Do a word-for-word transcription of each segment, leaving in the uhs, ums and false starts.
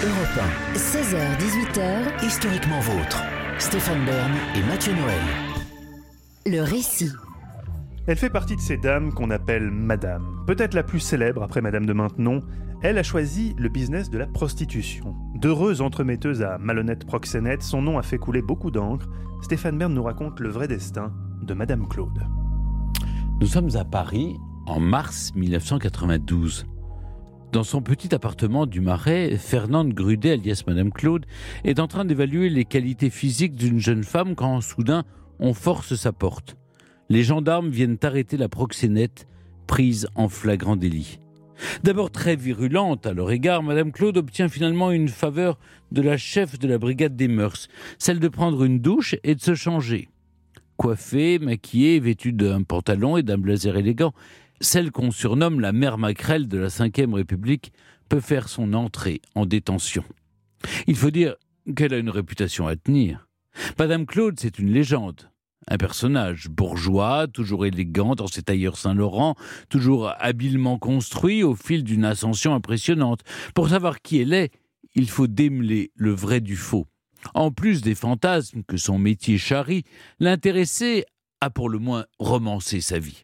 Europe un. seize heures dix-huit heures, historiquement vôtre. Stéphane Bern et Mathieu Noël. Le récit. Elle fait partie de ces dames qu'on appelle Madame. Peut-être la plus célèbre après Madame de Maintenon. Elle a choisi le business de la prostitution. D'heureuse entremetteuse à malhonnête proxénète, son nom a fait couler beaucoup d'encre. Stéphane Bern nous raconte le vrai destin de Madame Claude. Nous sommes à Paris en mars dix-neuf cent quatre-vingt-douze. Dans son petit appartement du Marais, Fernande Grudet, alias Madame Claude, est en train d'évaluer les qualités physiques d'une jeune femme quand, soudain, on force sa porte. Les gendarmes viennent arrêter la proxénète, prise en flagrant délit. D'abord très virulente à leur égard, Madame Claude obtient finalement une faveur de la chef de la brigade des mœurs, celle de prendre une douche et de se changer. Coiffée, maquillée, vêtue d'un pantalon et d'un blazer élégant, celle qu'on surnomme la mère Maquerelle de la cinquième République peut faire son entrée en détention. Il faut dire qu'elle a une réputation à tenir. Madame Claude, c'est une légende. Un personnage bourgeois, toujours élégant dans ses tailleurs Saint-Laurent, toujours habilement construit au fil d'une ascension impressionnante. Pour savoir qui elle est, il faut démêler le vrai du faux. En plus des fantasmes que son métier charrie, l'intéressé a pour le moins romancé sa vie.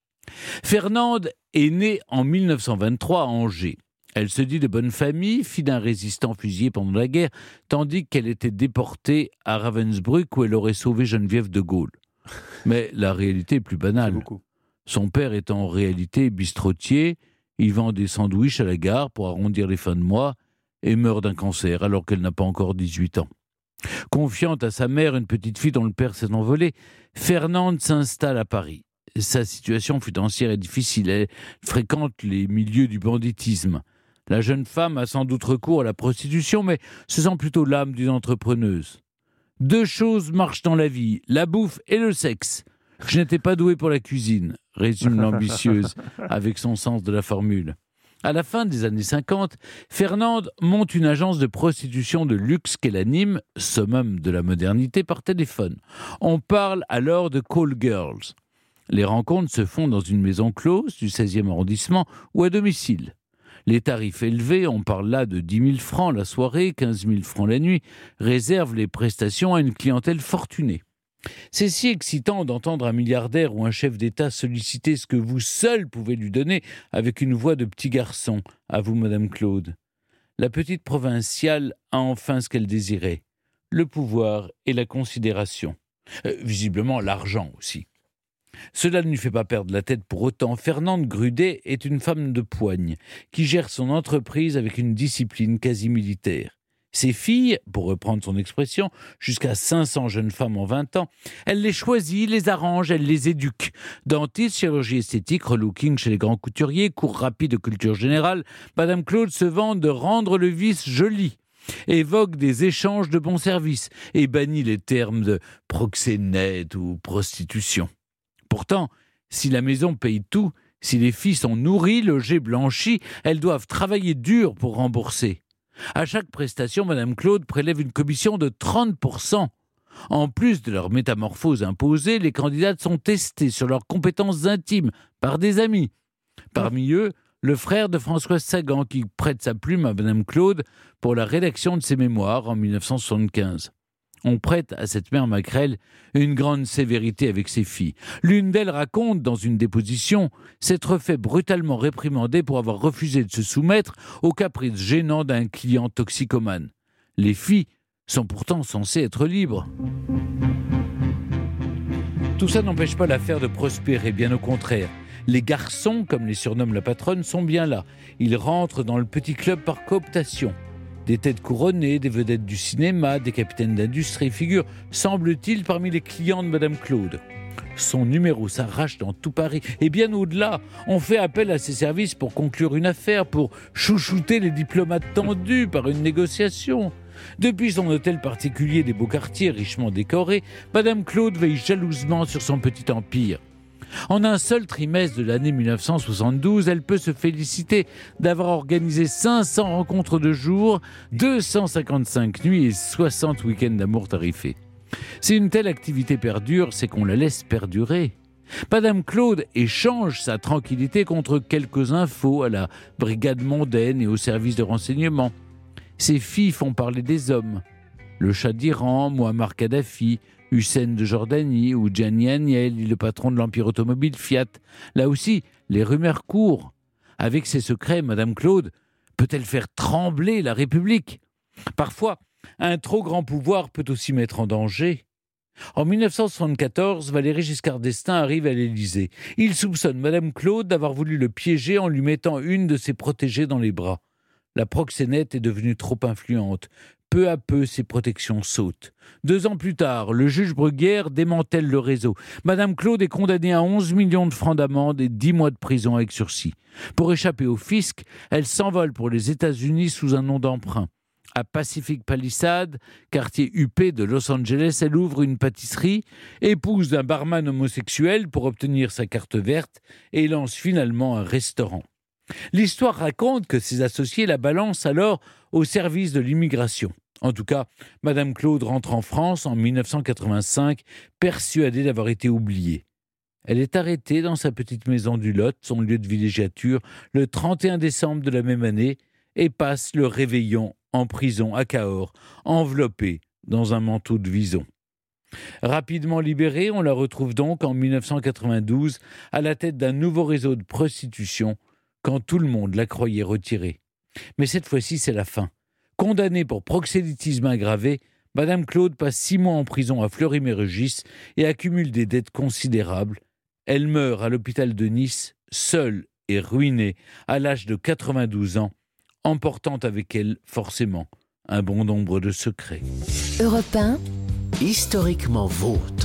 Fernande est née en dix-neuf cent vingt-trois à Angers. Elle se dit de bonne famille, fille d'un résistant fusillé pendant la guerre, tandis qu'elle était déportée à Ravensbrück où elle aurait sauvé Geneviève de Gaulle. Mais la réalité est plus banale. Son père est en réalité bistrotier, il vend des sandwichs à la gare pour arrondir les fins de mois et meurt d'un cancer alors qu'elle n'a pas encore dix-huit ans. Confiante à sa mère, une petite fille dont le père s'est envolé, Fernande s'installe à Paris. Sa situation financière est difficile, elle fréquente les milieux du banditisme. La jeune femme a sans doute recours à la prostitution, mais se sent plutôt l'âme d'une entrepreneuse. Deux choses marchent dans la vie, la bouffe et le sexe. Je n'étais pas doué pour la cuisine, résume l'ambitieuse avec son sens de la formule. À la fin des années cinquante, Fernande monte une agence de prostitution de luxe qu'elle anime, summum de la modernité, par téléphone. On parle alors de call girls. Les rencontres se font dans une maison close du seizième arrondissement ou à domicile. Les tarifs élevés, on parle là de dix mille francs la soirée, quinze mille francs la nuit, réservent les prestations à une clientèle fortunée. C'est si excitant d'entendre un milliardaire ou un chef d'État solliciter ce que vous seul pouvez lui donner avec une voix de petit garçon, avoue Madame Claude. La petite provinciale a enfin ce qu'elle désirait, le pouvoir et la considération. Euh, visiblement l'argent aussi. Cela ne lui fait pas perdre la tête pour autant. Fernande Grudet est une femme de poigne qui gère son entreprise avec une discipline quasi militaire. Ses filles, pour reprendre son expression, jusqu'à cinq cents jeunes femmes en vingt ans, elle les choisit, les arrange, elle les éduque. Dentiste, chirurgie esthétique, relooking chez les grands couturiers, cours rapide de culture générale, Madame Claude se vante de rendre le vice joli, évoque des échanges de bons services et bannit les termes de proxénète ou prostitution. Pourtant, si la maison paye tout, si les filles sont nourries, logées, blanchies, elles doivent travailler dur pour rembourser. À chaque prestation, Madame Claude prélève une commission de trente pour cent. En plus de leur métamorphose imposée, les candidates sont testées sur leurs compétences intimes par des amis. Parmi eux, le frère de Françoise Sagan qui prête sa plume à Madame Claude pour la rédaction de ses mémoires en dix-neuf cent soixante-quinze. On prête à cette mère Maquerelle une grande sévérité avec ses filles. L'une d'elles raconte dans une déposition s'être fait brutalement réprimander pour avoir refusé de se soumettre aux caprices gênants d'un client toxicomane. Les filles sont pourtant censées être libres. Tout ça n'empêche pas l'affaire de prospérer, bien au contraire. Les garçons, comme les surnomme la patronne, sont bien là. Ils rentrent dans le petit club par cooptation. Des têtes couronnées, des vedettes du cinéma, des capitaines d'industrie figurent, semble-t-il, parmi les clients de Madame Claude. Son numéro s'arrache dans tout Paris. Et bien au-delà, on fait appel à ses services pour conclure une affaire, pour chouchouter les diplomates tendus par une négociation. Depuis son hôtel particulier des beaux quartiers richement décoré, Madame Claude veille jalousement sur son petit empire. En un seul trimestre de l'année dix-neuf cent soixante-douze, elle peut se féliciter d'avoir organisé cinq cents rencontres de jour, deux cent cinquante-cinq nuits et soixante week-ends d'amour tarifés. Si une telle activité perdure, c'est qu'on la laisse perdurer. Madame Claude échange sa tranquillité contre quelques infos à la brigade mondaine et au service de renseignement. Ses filles font parler des hommes. Le Shah d'Iran, Muammar Kadhafi, Hussein de Jordanie ou Gianni Agnelli, le patron de l'empire automobile Fiat. Là aussi, les rumeurs courent. Avec ses secrets, Madame Claude peut-elle faire trembler la République ? Parfois, un trop grand pouvoir peut aussi mettre en danger. En dix-neuf cent soixante-quatorze, Valéry Giscard d'Estaing arrive à l'Élysée. Il soupçonne Madame Claude d'avoir voulu le piéger en lui mettant une de ses protégées dans les bras. La proxénète est devenue trop influente. Peu à peu, ses protections sautent. Deux ans plus tard, le juge Bruguière démantèle le réseau. Madame Claude est condamnée à onze millions de francs d'amende et dix mois de prison avec sursis. Pour échapper au fisc, elle s'envole pour les États-Unis sous un nom d'emprunt. À Pacific Palisades, quartier huppé de Los Angeles, elle ouvre une pâtisserie, épouse d'un barman homosexuel pour obtenir sa carte verte et lance finalement un restaurant. L'histoire raconte que ses associés la balancent alors au service de l'immigration. En tout cas, Madame Claude rentre en France en dix-neuf cent quatre-vingt-cinq, persuadée d'avoir été oubliée. Elle est arrêtée dans sa petite maison du Lot, son lieu de villégiature, le trente et un décembre de la même année, et passe le réveillon en prison à Cahors, enveloppée dans un manteau de vison. Rapidement libérée, on la retrouve donc en dix-neuf cent quatre-vingt-douze à la tête d'un nouveau réseau de prostitution, quand tout le monde la croyait retirée. Mais cette fois-ci, c'est la fin. Condamnée pour proxélytisme aggravé, Madame Claude passe six mois en prison à Fleury-Mérogis et accumule des dettes considérables. Elle meurt à l'hôpital de Nice, seule et ruinée, à l'âge de quatre-vingt-douze ans, emportant avec elle, forcément, un bon nombre de secrets. Europe un, historiquement vôtre.